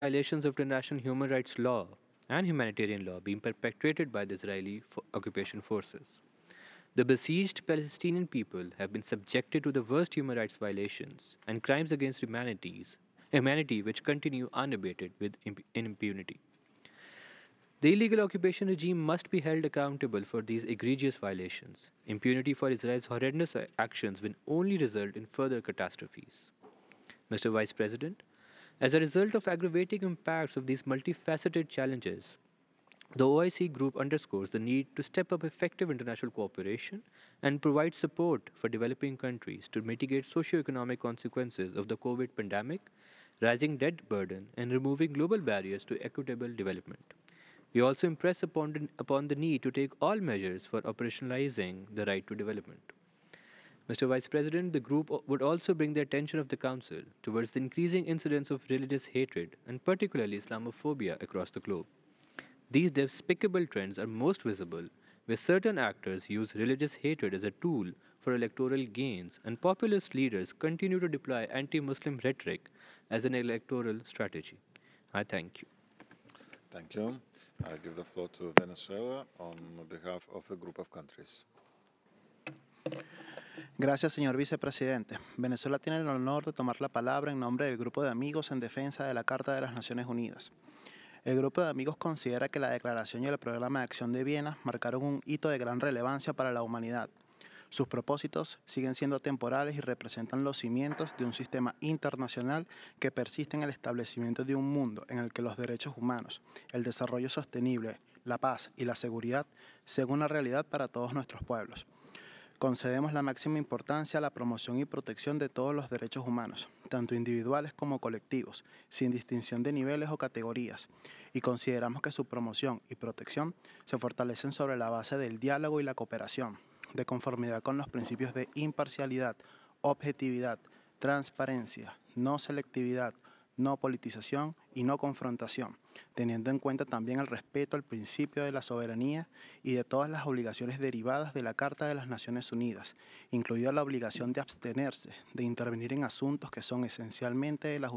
violations of international human rights law and humanitarian law being perpetrated by the Israeli occupation forces. The besieged Palestinian people have been subjected to the worst human rights violations and crimes against humanity which continue unabated with impunity. The illegal occupation regime must be held accountable for these egregious violations. Impunity for Israel's horrendous actions will only result in further catastrophes. Mr. Vice President, as a result of aggravating impacts of these multifaceted challenges, the OIC group underscores the need to step up effective international cooperation and provide support for developing countries to mitigate socio-economic consequences of the COVID pandemic, rising debt burden, and removing global barriers to equitable development. We also impress upon the need to take all measures for operationalizing the right to development. Mr. Vice President, the group would also bring the attention of the Council towards the increasing incidence of religious hatred and particularly Islamophobia across the globe. These despicable trends are most visible where certain actors use religious hatred as a tool for electoral gains and populist leaders continue to deploy anti Muslim rhetoric as an electoral strategy. I thank you. Thank you. I give the floor to Venezuela on behalf of a group of countries. Gracias, señor vicepresidente. Venezuela tiene el honor de tomar la palabra en nombre del Grupo de Amigos en defensa de la Carta de las Naciones Unidas. El Grupo de Amigos considera que la Declaración y el Programa de Acción de Viena marcaron un hito de gran relevancia para la humanidad. Sus propósitos siguen siendo temporales y representan los cimientos de un sistema internacional que persiste en el establecimiento de un mundo en el que los derechos humanos, el desarrollo sostenible, la paz y la seguridad sean una realidad para todos nuestros pueblos. Concedemos la máxima importancia a la promoción y protección de todos los derechos humanos, tanto individuales como colectivos, sin distinción de niveles o categorías, y consideramos que su promoción y protección se fortalecen sobre la base del diálogo y la cooperación, de conformidad con los principios de imparcialidad, objetividad, transparencia, no selectividad, no politización y no confrontación, teniendo en cuenta también el respeto al principio de la soberanía y de todas las obligaciones derivadas de la Carta de las Naciones Unidas, incluida la obligación de abstenerse de intervenir en asuntos que son esencialmente de la